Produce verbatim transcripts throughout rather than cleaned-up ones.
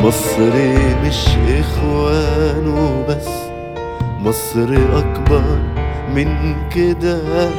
مصر مش إخوان وبس، مصر أكبر من كده.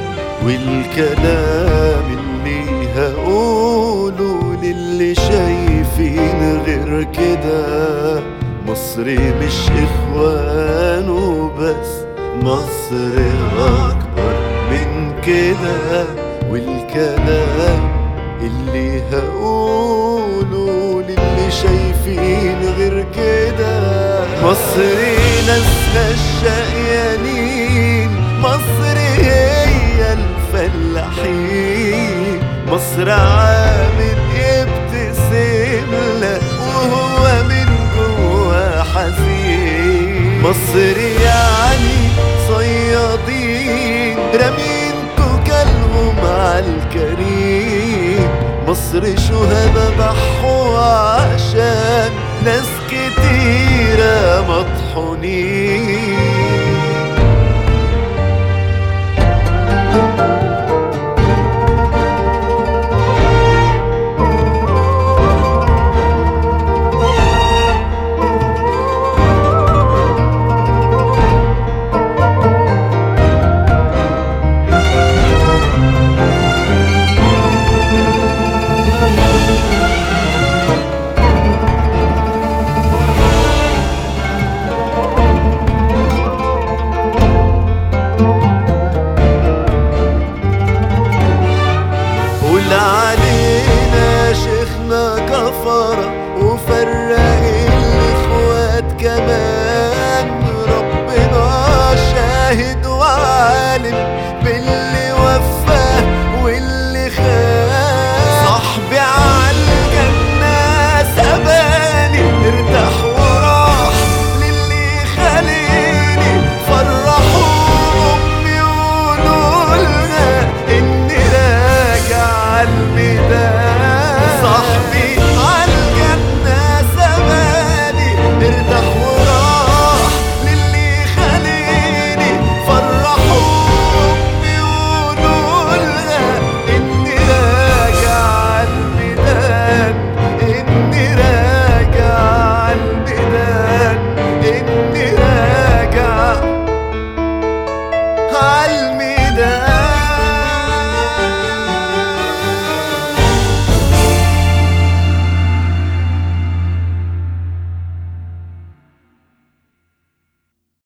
والكلام اللي هقوله للي شايفين غير كده، مصر مش إخوان وبس، مصر أكبر من كده. والكلام اللي هقوله للي شايفين غير كده، مصر ناسها الشقيانين، مصر هي الفلاحين، مصر عامل يبتسم لك وهو من جوا حزين. مصر يعني صيادين رامين توكلهم عالكريم، مصر شهداء ضحوا عشان ناس كتيرة مطحونين. علينا شيخنا كفرة